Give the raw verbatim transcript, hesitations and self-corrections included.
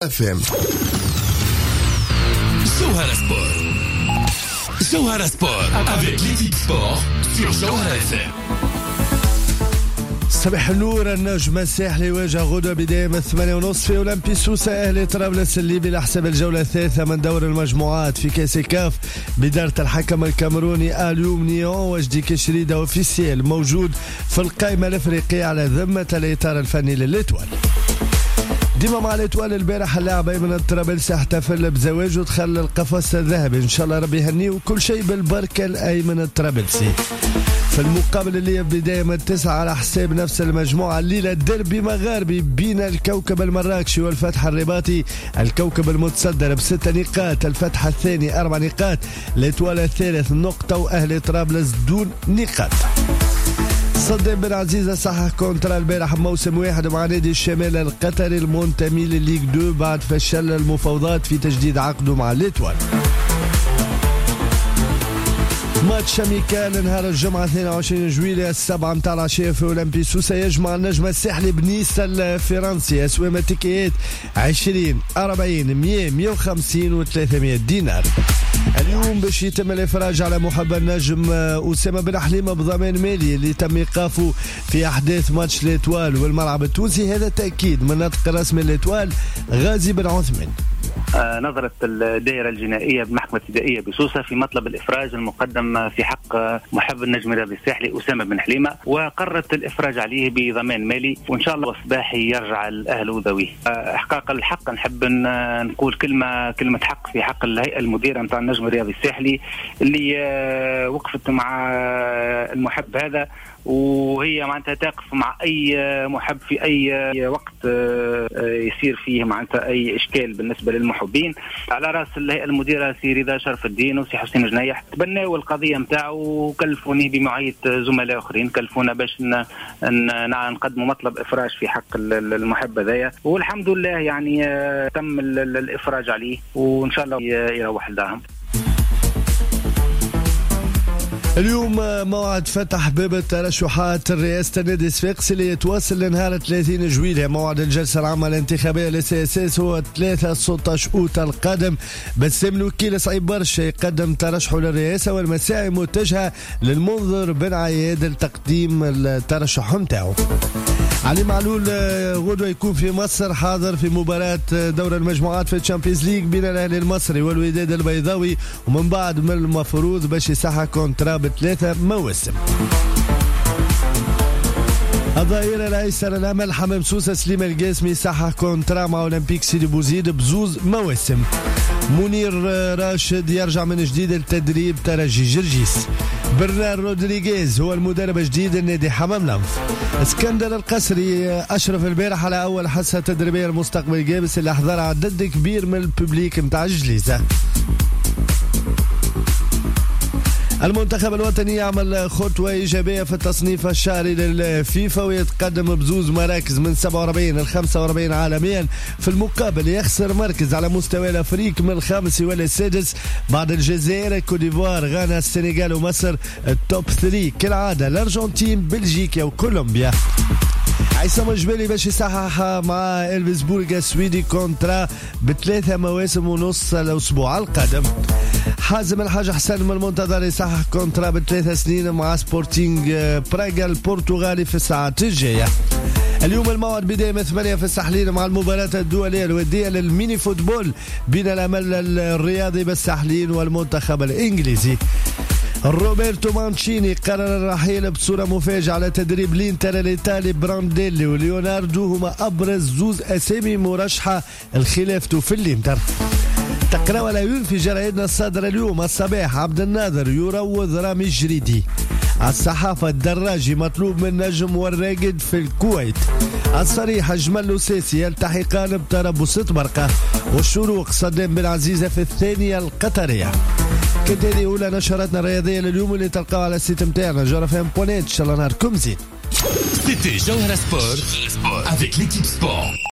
اف ام. Jawhara Sport. Jawhara Sport avec l'équipe sport sur Jawhara اف ام. صباح النور. النجم الساحلي يواجه غدوة بداية من الثمانية ونصف في أولمبي سوسة أهلي طرابلس الليبي لحساب الجولة الثالثة من دور المجموعات في كأس كاف بدارة الحكم الكاميروني اليوم نيون. وجدي كشريدة اوفيسيال موجود في القائمة الافريقية على ذمة الإطار الفني للإتوال. ديما مع الإتوال البارح اللاعب أيمن الطرابلسي احتفل بزواجه ودخل القفص الذهبي. إن شاء الله ربي يهنيه وكل شيء بالبركة لأيمن الطرابلسي. في المقابل اللي بداية من التسعة على حساب نفس المجموعة الليلة الدربي مغاربي بين الكوكب المراكشي والفتح الرباطي. الكوكب المتصدر بست نقاط، الفتح الثاني أربع نقاط، الإتوال الثالث نقطة، وأهلي طرابلس دون نقاط. صدام بن عزيزة صحح كونترا البارح بموسم واحد مع نادي الشمال القطري المنتمي للليغ دو بعد فشل المفاوضات في تجديد عقده مع الإتوال. ماتش أميكال نهار الجمعة اثنين وعشرين جويلية السبعة متاع العشية في أولمبي سوسة يجمع النجم الساحلي بنيس الفرنسي أسوام التيكيات عشرين أربعين مية مية وخمسين وثلاثمية دينار. اليوم باش يتم الإفراج على محب النجم أسامة بن حليمة بضمان مالي اللي تم إيقافه في أحداث ماتش الإتوال والملعب التونسي. هذا تأكيد من ناطق الرسمي الإتوال غازي بن عثمان. آه نظرت الدائرة الجنائية بالمحكمة الابتدائية بسوسة في مطلب الإفراج المقدم في حق محب النجم الرياضي الساحلي أسامة بن حليمة، وقررت الإفراج عليه بضمان مالي، وإن شاء الله صباحي يرجع الأهل وذويه. آه إحقاق الحق نحب نقول كلمة كلمة حق في حق الهيئة المديرة متاع النجم الرياضي الساحلي اللي آه وقفت مع المحب هذا، وهي معناتها تقف مع أي محب في أي وقت يصير فيه معناتها أي إشكال بالنسبة للمحبين. على رأس الهيئة المديرة سي رضا شرف الدين وسي حسين جنيح تبنوا القضية متاعه وكلفوني بمعية زملاء آخرين، كلفونا باش نقدموا مطلب إفراج في حق المحب هذايا، والحمد لله يعني تم الإفراج عليه وإن شاء الله يروح لدارهم. اليوم موعد فتح باب الترشحات رئاسة النادي الصفاقسي اللي يتواصل لنهار ثلاثين جويلية. موعد الجلسة العامة الانتخابية للسي اس اس هو ثلاثة ستة عشر أوت القادم. بسام الوكيل صعيب برشا يقدم ترشحه للرئاسة، والمساعي متجهة للمنظر بن عياد لتقديم الترشح نتاعو. علي معلول غدوة يكون في مصر حاضر في مباراة دور المجموعات في الشامبيونز ليج بين الأهلي المصري والوداد البيضاوي، ومن بعد من المفروض باش يصحح كونترا بثلاثة مواسم. الظهير الايسر الامل حمام سوسة سليم القاسمي صحح كونترا مع اولمبيك سيدي بوزيد بزوز مواسم. منير راشد يرجع من جديد لتدريب ترجي جرجيس. برنار رودريغيز هو المدرب الجديد لنادي حمام لنف. اسكندر القسري اشرف البارح على اول حصه تدريبيه المستقبل جابس اللي حضرها عدد كبير من الببليك نتاع الجليزه. المنتخب الوطني يعمل خطوة إيجابية في التصنيف الشهري للفيفا ويتقدم بزوز مراكز من سبعة وأربعين إلى خمسة وأربعين عالميا. في المقابل يخسر مركز على مستوى الأفريق من الخامس والى السادس بعد الجزائر، كوديفوار، غانا، السنغال ومصر. التوب ثلاثة كالعادة الأرجنتين، بلجيكا وكولومبيا. عصام الجبالي باش يصحح مع إلفيسبورغ السويدي كونترا بثلاثة مواسم ونص الأسبوع القادم. حازم الحاج حسن من المنتظر يصحح كونترا بثلاث سنين مع سبورتينغ براغا البرتغالي في الساعات الجاية. اليوم الموعد بداية من ثمانية في الساحلين مع المباراة الدولية الودية للميني فوتبول بين الأمل الرياضي بالساحلين والمنتخب الإنجليزي. روبرتو مانشيني قرر الرحيل بصورة مفاجئة على تدريب الانتر الإيطالي. برانديلي وليوناردو هما أبرز زوز أسامي مرشحة لخلافته في الانتر. تقرأ ولا في جرائدنا الصادرة اليوم الصباح. عبد الناظر يروض رامي الجريدي. الصحافة الدراجي مطلوب من نجم والراقد في الكويت. الصريح جمال لوسيسي يلتحقان بتربص برقة. والشروق صدام بن عزيزة في الثانية القطرية. كانت هذه أولى نشراتنا الرياضية لليوم اللي تلقاها على السيت متاعنا جوهرة اف ام بوينت نت. إن شاء الله نهاركم زين. C'était Jawhara Sport avec l'équipe sport.